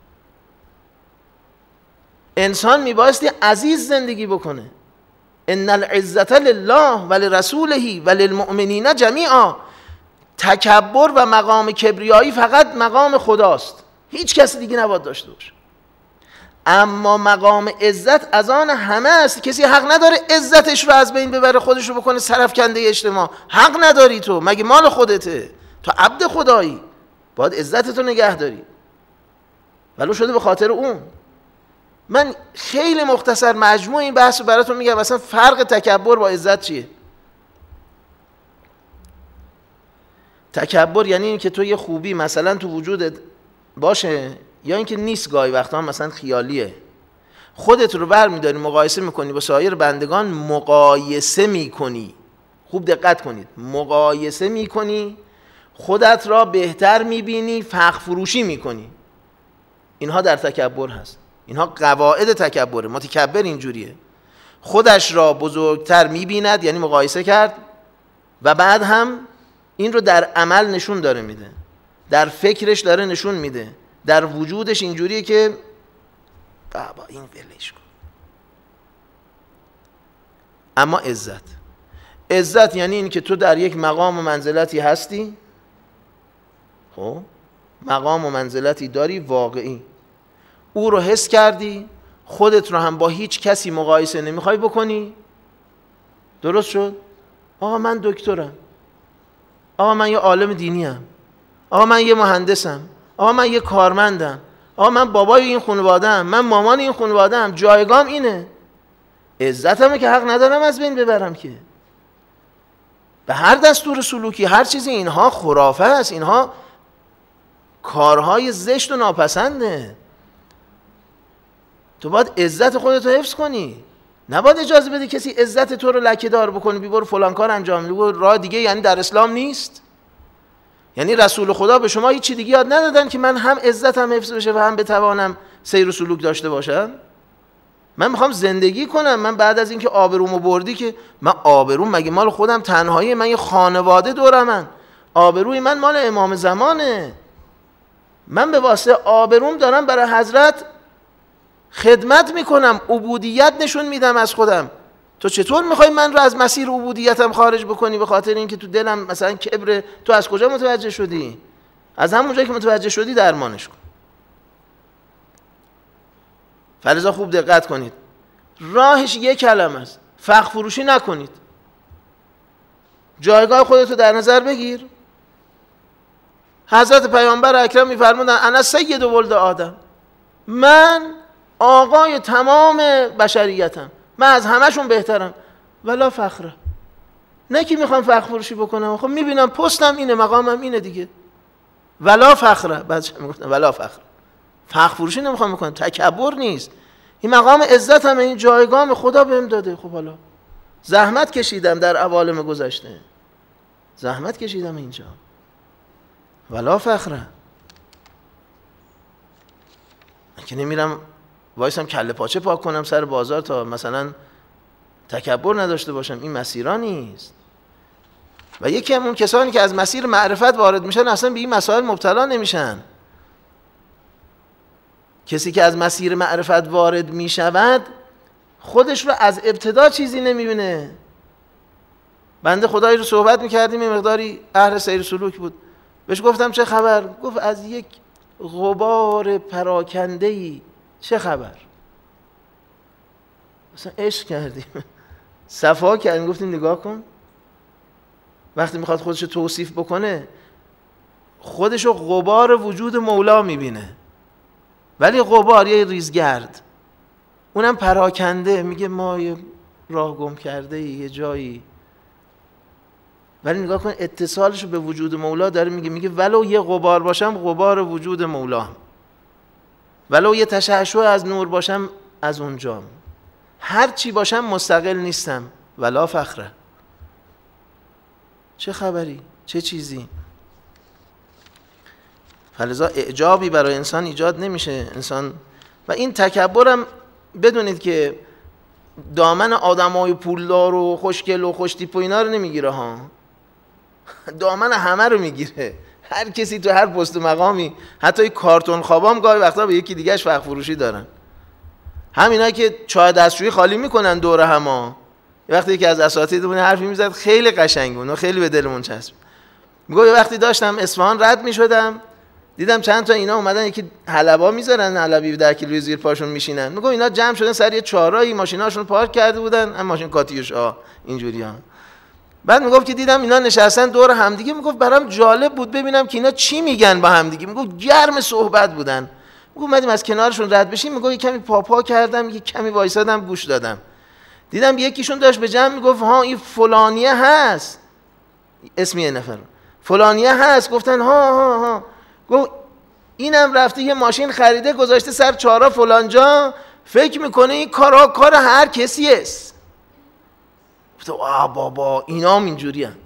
انسان میبایستی عزیز زندگی بکنه. ان العزة لله ولرسوله وللمؤمنین جمیعا. تکبر و مقام کبریایی فقط مقام خداست، هیچ کسی دیگه نباید داشته باشه. اما مقام عزت از آن همه است. کسی حق نداره عزتش رو از بین ببره، خودش رو بکنه سرفکنده اجتماع. حق نداری تو، مگه مال خودته؟ تو عبد خدایی، باید عزتتو نگه داری، ولو شده به خاطر اون. من خیلی مختصر مجموع این بحث رو براتون میگم، مثلا فرق تکبر با عزت چیه. تکبر یعنی این که تو یه خوبی مثلا تو وجودت باشه، یا اینکه نیست، گاهی وقتا مثلا خیالیه، خودت رو برمیداری مقایسه میکنی با سایر بندگان، مقایسه میکنی. خوب دقت کنید، مقایسه میکنی، خودت را بهتر میبینی، فخر فروشی میکنی. اینها در تکبر هست، اینها قواعد تکبره. متکبر اینجوریه، خودش را بزرگتر میبیند، یعنی مقایسه کرد، و بعد هم این رو در عمل نشون داره میده، در فکرش داره نشون میده، در وجودش اینجوریه که بابا این ولش کن. اما عزت، عزت یعنی این که تو در یک مقام و منزلتی هستی، خب مقام و منزلتی داری واقعی، او رو حس کردی، خودت رو هم با هیچ کسی مقایسه نمیخوای بکنی. درست شد؟ آقا من دکترم، آقا من یه عالم دینیم، آقا من یه مهندسم، آقا من یه کارمندم، آقا من بابای این خانواده‌ام، من مامان این خانواده‌ام، جایگام اینه. عزتمه که حق ندارم از بین ببرم که. به هر دستور سلوکی، هر چیزی، اینها خرافه است، اینها کارهای زشت و ناپسنده. تو باید عزت خودت رو حفظ کنی، نباید اجازه بدی کسی عزت تو رو لکه‌دار بکنه. بی برو فلان کار انجام بده، راه دیگه یعنی در اسلام نیست. یعنی رسول خدا به شما هیچ چی دیگه یاد ندادن که من هم عزتم حفظ بشه و هم بتوانم سیر و سلوک داشته باشم؟ من میخوام زندگی کنم. من بعد از اینکه آبرومو بردی، که من آبروم مگه مال خودم تنهایی؟ من یه خانواده دورمن، آبروی من مال امام زمانه. من به واسطه آبروم دارم برای حضرت خدمت میکنم، عبودیت نشون میدم از خودم. تو چطور میخوای من رو از مسیر عبودیتم خارج بکنی به خاطر اینکه تو دلم مثلا کبر؟ تو از کجا متوجه شدی؟ از همون جایی که متوجه شدی درمانش کن. فلذا خوب دقت کنید، راهش یک کلمه است، فخر فروشی نکنید. جایگاه خودتو در نظر بگیر. حضرت پیامبر اکرم میفرمودن انا سید ولد آدم، من آقای تمام بشریتم، من از همشون بهترم، ولا فخره. نه که میخوام فخر فروشی بکنم، خب میبینم پستم اینه، مقامم اینه دیگه، ولا فخره. بعدش میگفتن ولا فخره، فخر فروشی نمیخوام بکنم، تکبر نیست. این مقام عزت همه، این جایگاه خدا بهم داده. خب حالا زحمت کشیدم در عوالم گذشته، زحمت کشیدم اینجا، ولا فخره. من که نمیرم وایسم کله پاچه پاک کنم سر بازار تا مثلا تکبر نداشته باشم. این مسیرا نیست. و یکی همون کسانی که از مسیر معرفت وارد میشن اصلا به این مسائل مبتلا نمیشن. کسی که از مسیر معرفت وارد میشود خودش رو از ابتدا چیزی نمیبینه. بنده خدایی رو صحبت میکردیم، یه مقداری اهل سیر سلوک بود، بهش گفتم چه خبر؟ گفت از یک غبار پراکنده‌ای چه خبر؟ مثلا عشق کردیم، صفا کردیم، گفتیم نگاه کن، وقتی میخواد خودش رو توصیف بکنه خودش رو غبار وجود مولا میبینه، ولی غبار یه ریزگرد، اونم پراکنده، میگه ما یه راه گم کرده یه جایی، ولی نگاه کن اتصالش رو به وجود مولا داره میگه. میگه ولو یه غبار باشم غبار وجود مولا، ولو یه تشعشع از نور باشم از اونجام، هر چی باشم مستقل نیستم، ولا فخره. چه خبری؟ چه چیزی؟ فلذا اعجابی برای انسان ایجاد نمیشه. انسان و این تکبرم بدونید که دامن آدمای پولدار و خوشگل و خوشتیپ و اینا رو نمیگیره ها، دامن همه رو میگیره. هر کسی تو هر پست و مقامی، حتی کارتون خوابام گاهی وقتا به یکی دیگهش فخ فروشی دارن. همینایی که چای دستشویی خالی میکنن دور هما. یه وقتی یکی از اساتیدمون حرفی میزد خیلی قشنگ بود، خیلی به دلمون چسبید. میگه یه وقتی داشتم اصفهان رد میشدم، دیدم چند تا اینا اومدن یکی حلبا میذارن، حلبی ده کیلویی زیر پاشون میشینن. میگه اینا جمع شدن سر یه چهارراهی، ماشیناشون پارک کرده بودن، هم ماشین کاتیوش ها اینجوریه. بعد میگفت که دیدم اینا نشستن دور همدیگه، میگفت برام جالب بود ببینم که اینا چی میگن با همدیگه. میگفت گرم صحبت بودن. میگفت اومدیم از کنارشون رد بشیم، میگفت یه کمی پاپا کردم، یه کمی وایسادم گوش دادم. دیدم یکیشون داشت به جمع میگفت ها این فلانیه هست، اسم یه نفر فلانیه هست. گفتن ها ها ها. گفت اینم رفته یه ماشین خریده گذاشته سر چهارراه فلانجا، فکر میکنه این کارا کار هر کسی است. گفت آ بابا اینا هم اینجوری هن.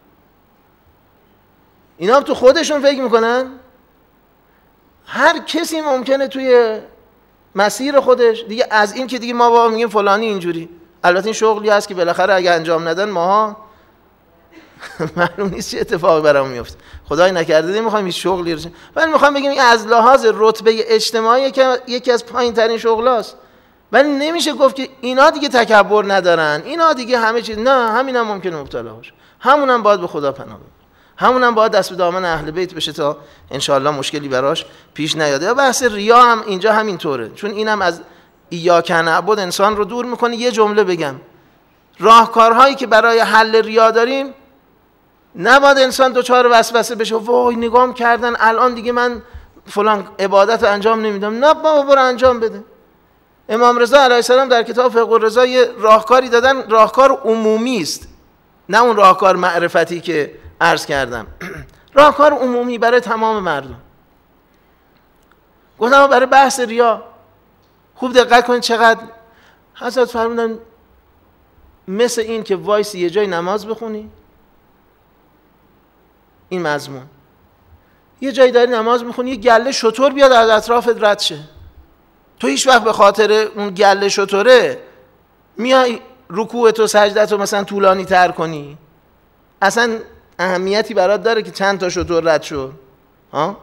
اینا هم تو خودشون فکر میکنن هر کسی ممکنه توی مسیر خودش دیگه، از این که دیگه ما بابا میگیم فلانی اینجوری. البته این شغلی هست که بالاخره اگه انجام ندن ماها معلوم نیست چه اتفاقی برامون میفته. خدای نکرده نمیخوایم این شغلی رو، ولی میخوام بگیم این از لحاظ رتبه اجتماعی که یکی از پایین ترین شغلاست. ولی نمیشه گفت که اینا دیگه تکبر ندارن، اینا دیگه همه چیز، نه همینم هم ممکنه مبتلا باشه، همونم باید به خدا پناه ببره، همونم باید دست به دامن اهل بیت بشه تا انشالله مشکلی براش پیش نیاد. یا بحث ریا هم اینجا همینطوره، چون اینم از ایاک نعبد انسان رو دور میکنه. یه جمله بگم، راهکارهایی که برای حل ریا داریم، نباید انسان دوچار وسوسه بشه وای نگام کردن الان دیگه من فلان عبادت رو انجام نمیدم. نه بابا برو انجام بده. امام رضا علیه السلام در کتاب فقه الرضا یه راهکاری دادن، راهکار عمومی است، نه اون راهکار معرفتی که عرض کردم، راهکار عمومی برای تمام مردم. گفتم برای بحث ریا خوب دقت کنید چقدر حضرت فرمودن مثل این که وایسی یه جای نماز بخونی، این مضمون یه جایی داری نماز میخونی یه گله شتر بیاد از اطرافت رد شه، تو هیچ وقت به خاطر اون گله شتره میای رکوعت و سجدت رو مثلا طولانی تر کنی؟ اصلا اهمیتی برات داره که چند تا شتر رد شد؟ ها؟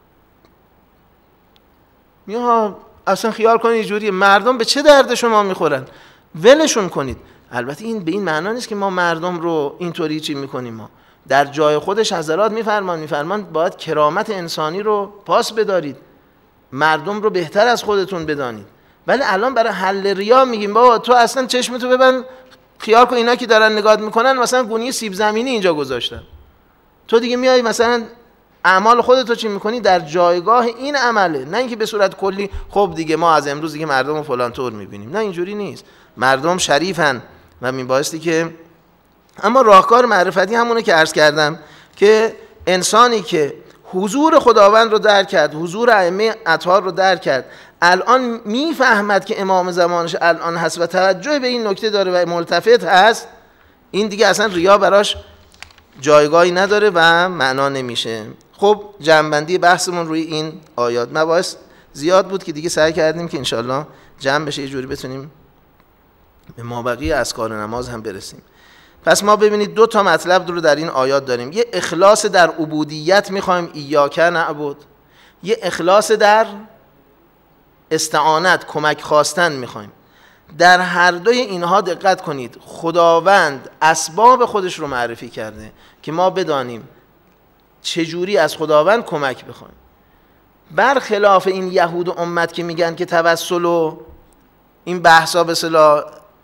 یا اصلا خیال کنید اینجوریه. مردم به چه درد شما میخورن؟ ولشون کنید. البته این به این معنا نیست که ما مردم رو اینطوری چی میکنیم. ما در جای خودش حضرات میفرمان میفرمان باید کرامت انسانی رو پاس بدارید، مردم رو بهتر از خودتون بدانید. ولی الان برای حل ریا میگیم بابا تو اصلا چشمتو ببند، خیال کن اینا که دارن نگات میکنن مثلا گونی سیب زمینی اینجا گذاشتن، تو دیگه میای مثلا اعمال خودتو چی میکنی؟ در جایگاه این عمله، نه اینکه به صورت کلی خب دیگه ما از امروز دیگه مردم رو فلان طور میبینیم. نه اینجوری نیست، مردم شریفن و میبایستی که، اما راهکار معرفتی همونه که عرض کردم که انسانی که حضور خداوند رو درک کرد، حضور ائمه اطهار رو درک کرد، الان میفهمد که امام زمانش الان هست و توجه به این نکته داره و ملتفت هست، این دیگه اصلا ریا براش جایگاهی نداره و معنا نمیشه. خب جمع‌بندی بحثمون روی این آیات، مباحث زیاد بود که دیگه سعی کردیم که انشالله جمع بشه یه جوری بتونیم به مابقی اذکار نماز هم برسیم. پس ما ببینید دو تا مطلب رو در این آیات داریم، یه اخلاص در عبودیت میخوایم ایاک نعبد، یه اخلاص در استعانت کمک خواستن میخوایم. در هر دوی اینها دقت کنید، خداوند اسباب خودش رو معرفی کرده که ما بدانیم چجوری از خداوند کمک بخوایم. برخلاف این یهود و امت که میگن که توسل و این بحثا به اصطلاح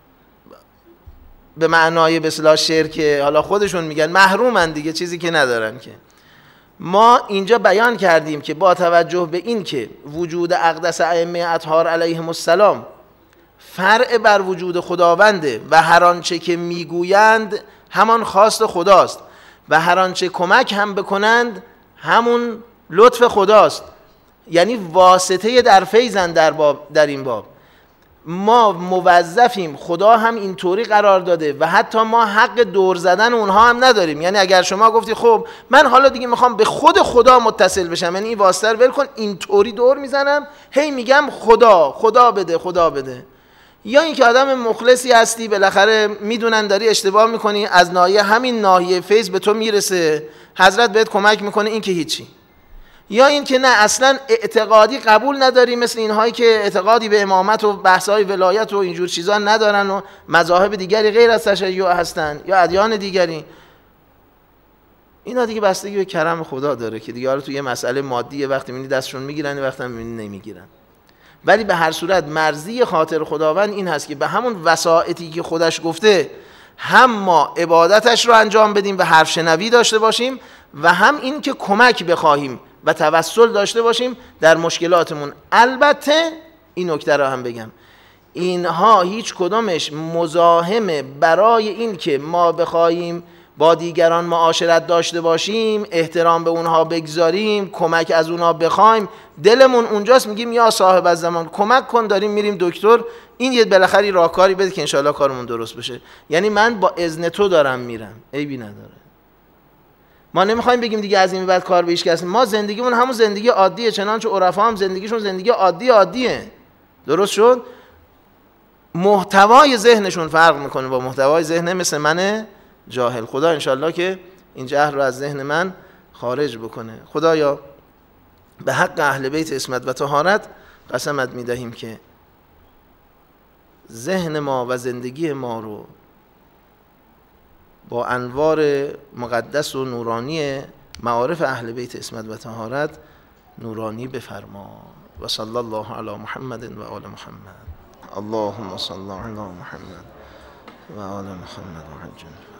به معنای به اصطلاح شرک، حالا خودشون میگن محرومن دیگه، چیزی که ندارن که. ما اینجا بیان کردیم که با توجه به این که وجود اقدس ائمه اطهار علیهم السلام فرع بر وجود خداونده و هر آنچه که میگویند همان خواست خداست و هر آنچه کمک هم بکنند همون لطف خداست، یعنی واسطه در فیضن در باب در این باب. ما موظفیم، خدا هم اینطوری قرار داده و حتی ما حق دور زدن اونها هم نداریم. یعنی اگر شما گفتی خب من حالا دیگه میخوام به خود خدا متصل بشم، یعنی این واسطه رو ول کن، اینطوری دور میزنم هی میگم خدا خدا بده خدا بده. یا اینکه آدم مخلصی هستی، بالاخره میدونن داری اشتباه میکنی، از ناحیه همین ناحیه فیض به تو میرسه، حضرت بهت کمک میکنه، این که هیچی. یا این که نه اصلا اعتقادی قبول نداری، مثل اینهایی که اعتقادی به امامت و بحث‌های ولایت و اینجور چیزا ندارن و مذاهب دیگری غیر از تشیع هستن یا ادیان دیگری. اینا دیگه بستگی به کرم خدا داره که دیگه حالا تو یه مسئله مادیه، وقتی میبینی دستشون میگیرن وقتی میبینی نمیگیرن. ولی به هر صورت مرضی خاطر خداوند این هست که به همون وسائطی که خودش گفته هم ما عبادتش رو انجام بدیم و حرف شنوی داشته باشیم و هم این که کمک بخواهیم و توسل داشته باشیم در مشکلاتمون. البته این نکته رو هم بگم، اینها هیچ کدامش مزاحمه برای این که ما بخواهیم با دیگران معاشرت داشته باشیم، احترام به اونها بگذاریم، کمک از اونها بخوایم، دلمون اونجاست میگیم یا صاحب الزمان کمک کن، داریم میریم دکتر، این یه بالاخره راهکاری بده که انشالله کارمون درست بشه. یعنی من با اذن تو دارم میرم، عیبی نداره. ما نمیخوایم بگیم دیگه از این بعد کار به هیچ کس، ما زندگیمون همون زندگی عادیه، چنانچه عرفا هم زندگیشون زندگی عادی عادیه. درست شد؟ محتوای ذهنشون فرق میکنه با محتوای ذهن مثل من جاهل. خدا انشالله که این جهل رو از ذهن من خارج بکنه. خدایا به حق اهل بیت عصمت و طهارت قسمت میدهیم که ذهن ما و زندگی ما رو با انوار مقدس و نورانی معارف اهل بیت عصمت و طهارت نورانی بفرما. و صلی الله علی محمد و آل محمد. اللهم صل علی محمد و آل محمد و عجل